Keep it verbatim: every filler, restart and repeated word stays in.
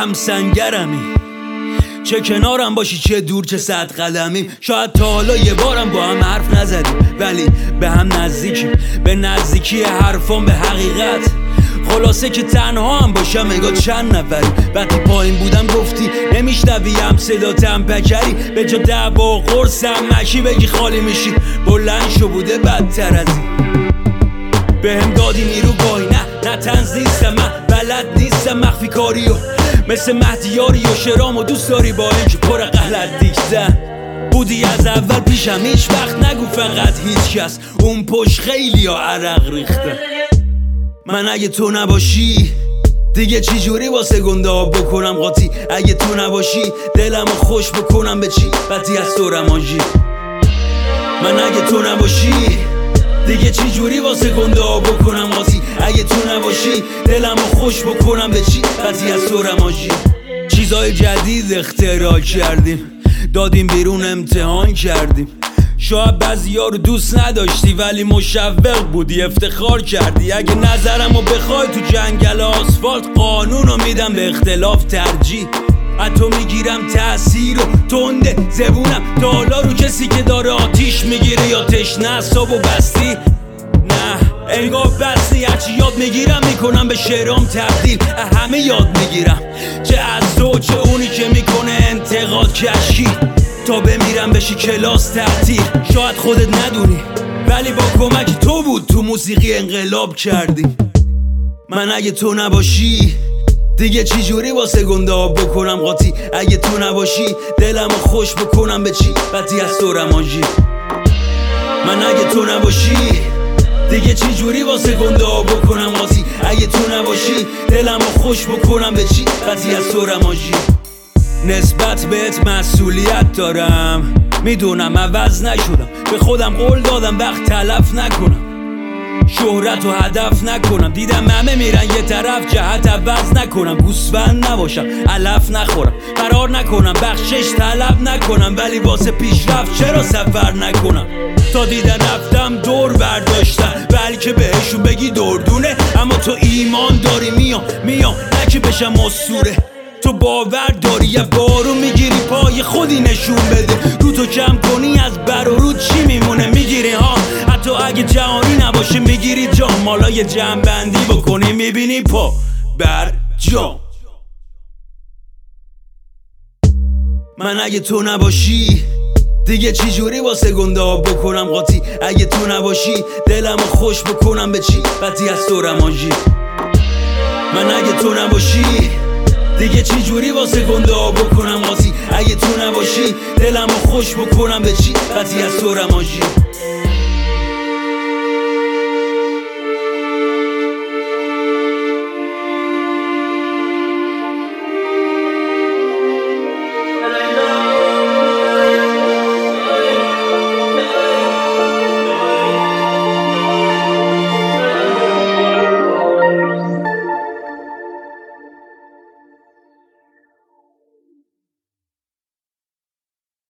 هم سنگرمی، چه کنارم باشی چه دور چه صد قدمیم. شاید تا حالا یه بارم با هم حرف نزدیم، ولی به هم نزدیکیم، به نزدیکی حرفان به حقیقت. خلاصه که تنها هم باشم انگار چند نفری. وقتی پایین بودم گفتی نمیشنویم صداتم پکری، به جا دعوا و قرصم مکی بگی خالی میشی. بلند شو بوده بدتر از این، به هم دادی نیرو گاهی. نه نه تنز نیستم من، بلد نیستم مخفی کاریو، مثل مهدیاری و شرام و دوست داری با اینکه پر غلط دیگزن بودی از اول پیشم. هیچ وقت نگو فقط هیچ کس، اون پشت خیلی ها عرق ریخته. من اگه تو نباشی دیگه چی جوری واسه گنده ها بکنم قاطی؟ اگه تو نباشی دلمو خوش بکنم به چی؟ بدی از تو رمانجی. من اگه تو نباشی دیگه چی جوری واسه گنده ها بکنم قاطی؟ اگه تو نباشی دلمو خوش بکنم به چی؟ بدی از تو رمانجی. چیزای جدید اختراع کردیم، دادیم بیرون امتحان کردیم. شاید بعضیا رو دوست نداشتی ولی مشوق بودی افتخار کردی. اگه نظرمو بخوای تو جنگل آسفالت قانونو میدم به اختلاف ترجیح. حتی میگیرم تأثیر و تنده زبونم تا حالا رو کسی که داره آتیش میگیره یا تشنه اعصابو بستی. نه انگار بستی، هرچی یاد میگیرم میکنم به شعرام تبدیل. همه یاد میگیرم، چه از تو چه اونی که میکنه انتقاد کشی، تا بمیرم بشی کلاس تعطیل. شاید خودت ندونی ولی با کمک تو بود تو موسیقی انقلاب کردی. من اگه تو نباشی دیگه چی جوری واسه گنده ها بکنم قاطی؟ اگه تو نباشی دلمو خوش بکنم به چی؟ بدی از تو رمانجی. من اگه تو نباشی دیگه چی جوری واسه گنده ها بکنم قاطی؟ اگه تو نباشی دلمو خوش بکنم به چی؟ بدی از تو رمانجی. نسبت بهت مسئولیت دارم، میدونم عوض نشدم، به خودم قول دادم وقت تلف نکنم، شهرت و هدف نکنم. دیدم همه میرن یه طرف، جهت عوض نکنم، گوسفند نباشم علف نخورم، فرار نکنم بخشش طلب نکنم، ولی واسه پیشرفت چرا سفر نکنم؟ تا دیدن رفتم دور برداشتن، بلکه بهشون بگی دردونه. اما تو ایمان داری میام میام نکه بشم اسطوره. تو باور داری یه بارو میگیری پای خودی نشون بده. رو تو کم کنی از بر و رو چی میمونه؟ میگیری ها، حتی اگه جهانی نباشه میگیری جام. مالا یه جمع بندی بکنی میبینی پا بر جام. من اگه تو نباشی دیگه چی جوری واسه گنده ها بکنم قاطی؟ اگه تو نباشی دلمو خوش بکنم به چی؟ بدی از تو رمانجی. من اگه تو نباشی دیگه چی جوری واسه گنده ها بکنم قاطی؟ اگه تو نباشی دلمو خوش بکنم به چی؟ بدی از تو رمانجی.